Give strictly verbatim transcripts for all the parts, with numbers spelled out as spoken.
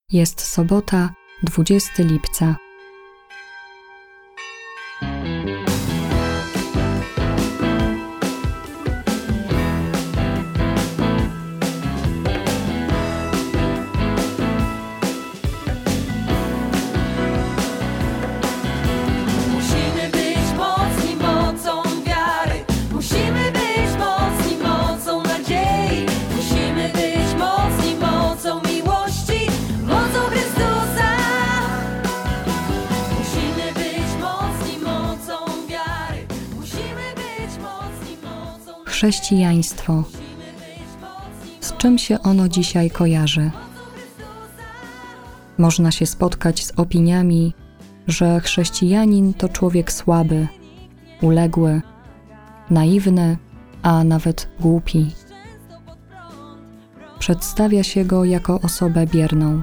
Jest sobota, dwudziestego lipca. Chrześcijaństwo. Z czym się ono dzisiaj kojarzy? Można się spotkać z opiniami, że chrześcijanin to człowiek słaby, uległy, naiwny, a nawet głupi. Przedstawia się go jako osobę bierną.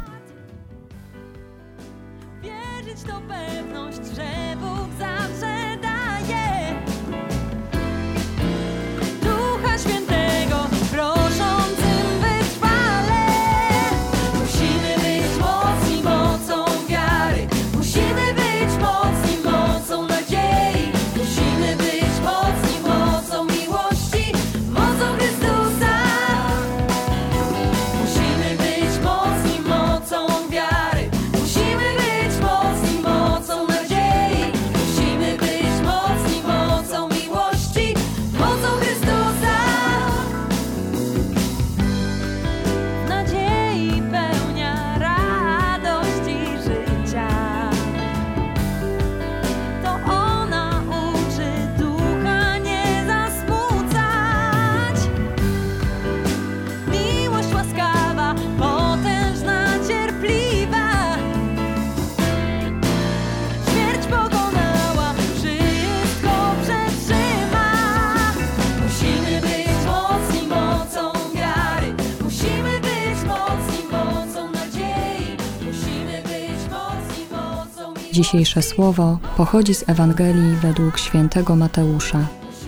Dzisiejsze słowo pochodzi z Ewangelii według świętego Mateusza.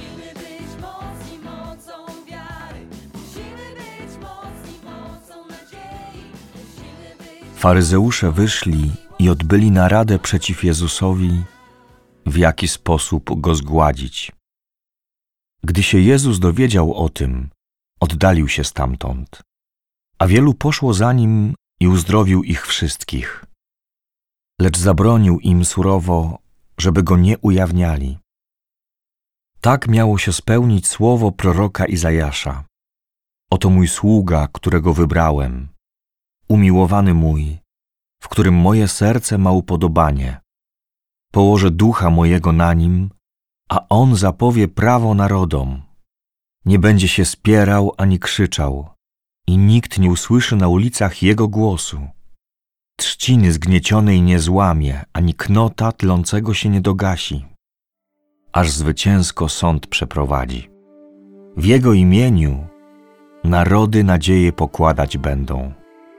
Faryzeusze wyszli i odbyli naradę przeciw Jezusowi, w jaki sposób Go zgładzić. Gdy się Jezus dowiedział o tym, oddalił się stamtąd, a wielu poszło za Nim i uzdrowił ich wszystkich. Lecz zabronił im surowo, żeby Go nie ujawniali. Tak miało się spełnić słowo proroka Izajasza. Oto mój sługa, którego wybrałem, umiłowany mój, w którym moje serce ma upodobanie. Położę ducha mojego na nim, a on zapowie prawo narodom. Nie będzie się spierał ani krzyczał, i nikt nie usłyszy na ulicach jego głosu. Trzciny zgniecionej nie złamie, ani knota tlącego się nie dogasi, aż zwycięsko sąd przeprowadzi. W Jego imieniu narody nadzieję pokładać będą.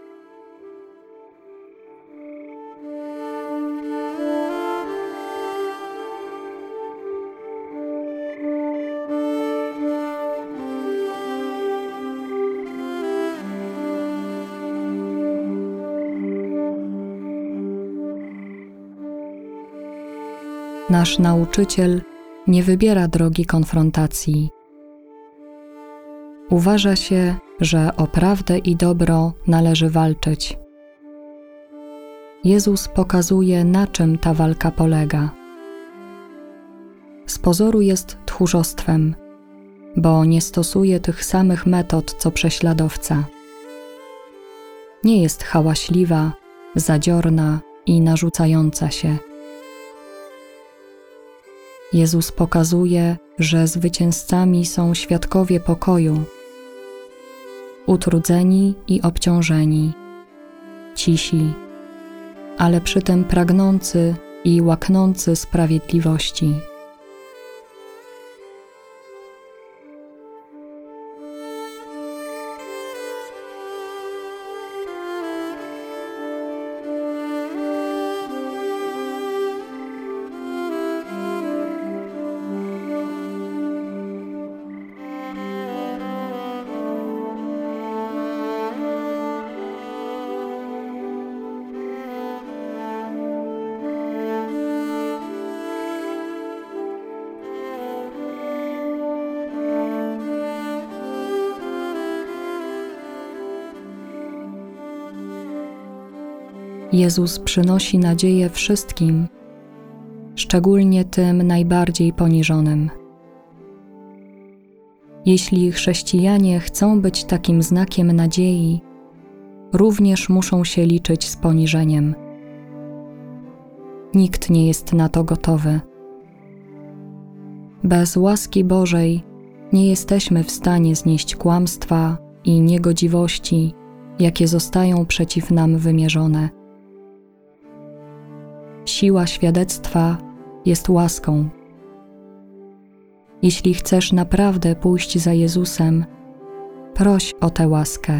Nasz nauczyciel nie wybiera drogi konfrontacji. Uważa się, że o prawdę i dobro należy walczyć. Jezus pokazuje, na czym ta walka polega. Z pozoru jest tchórzostwem, bo nie stosuje tych samych metod, co prześladowca. Nie jest hałaśliwa, zadziorna i narzucająca się. Jezus pokazuje, że zwycięzcami są świadkowie pokoju, utrudzeni i obciążeni, cisi, ale przy tym pragnący i łaknący sprawiedliwości. Jezus przynosi nadzieję wszystkim, szczególnie tym najbardziej poniżonym. Jeśli chrześcijanie chcą być takim znakiem nadziei, również muszą się liczyć z poniżeniem. Nikt nie jest na to gotowy. Bez łaski Bożej nie jesteśmy w stanie znieść kłamstwa i niegodziwości, jakie zostają przeciw nam wymierzone. Siła świadectwa jest łaską. Jeśli chcesz naprawdę pójść za Jezusem, proś o tę łaskę.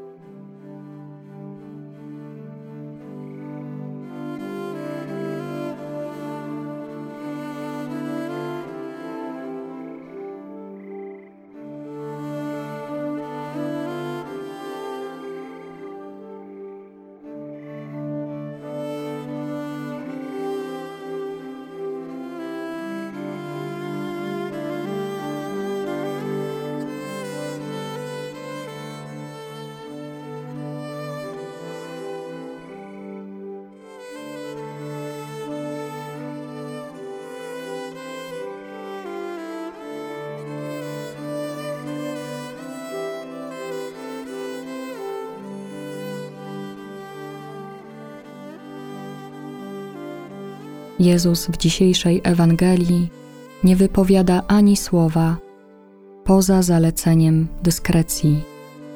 Jezus w dzisiejszej Ewangelii nie wypowiada ani słowa poza zaleceniem dyskrecji.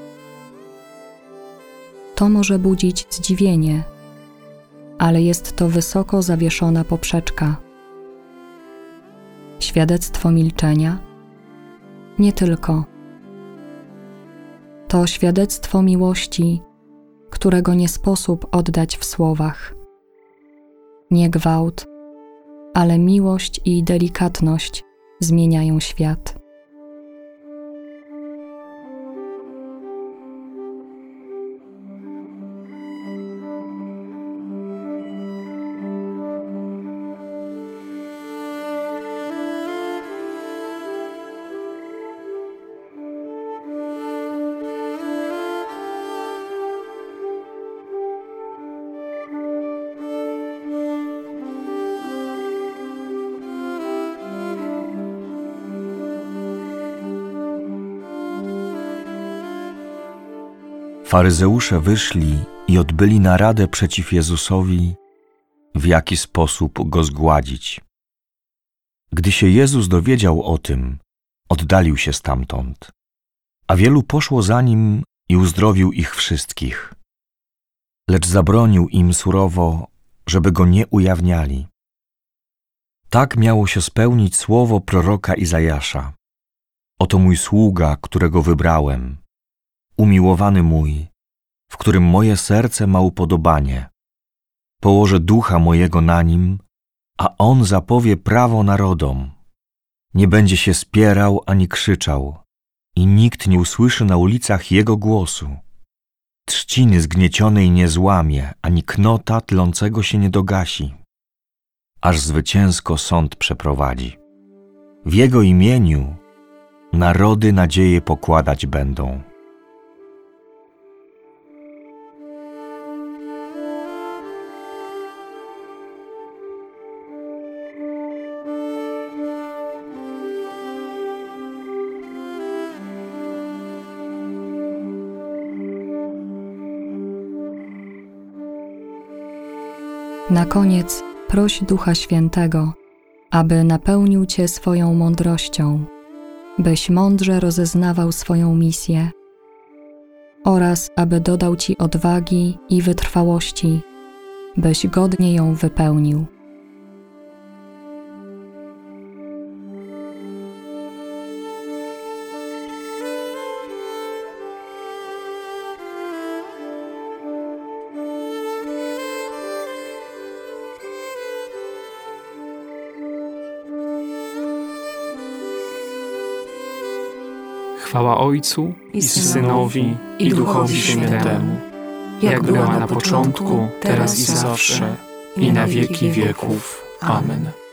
To może budzić zdziwienie, ale jest to wysoko zawieszona poprzeczka. Świadectwo milczenia? Nie tylko. To świadectwo miłości, którego nie sposób oddać w słowach. Nie gwałt, ale miłość i delikatność zmieniają świat. Faryzeusze wyszli i odbyli naradę przeciw Jezusowi, w jaki sposób Go zgładzić. Gdy się Jezus dowiedział o tym, oddalił się stamtąd, a wielu poszło za Nim i uzdrowił ich wszystkich. Lecz zabronił im surowo, żeby Go nie ujawniali. Tak miało się spełnić słowo proroka Izajasza. Oto mój sługa, którego wybrałem, umiłowany mój, w którym moje serce ma upodobanie. Położę ducha mojego na nim, a on zapowie prawo narodom. Nie będzie się spierał ani krzyczał i nikt nie usłyszy na ulicach jego głosu. Trzciny zgniecionej nie złamie, ani knota tlącego się nie dogasi, aż zwycięsko sąd przeprowadzi. W jego imieniu narody nadzieję pokładać będą. Na koniec proś Ducha Świętego, aby napełnił Cię swoją mądrością, byś mądrze rozeznawał swoją misję oraz aby dodał Ci odwagi i wytrwałości, byś godnie ją wypełnił. Chwała Ojcu i Synowi i Duchowi Świętemu, jak była na początku, teraz i zawsze, i na wieki wieków. Amen.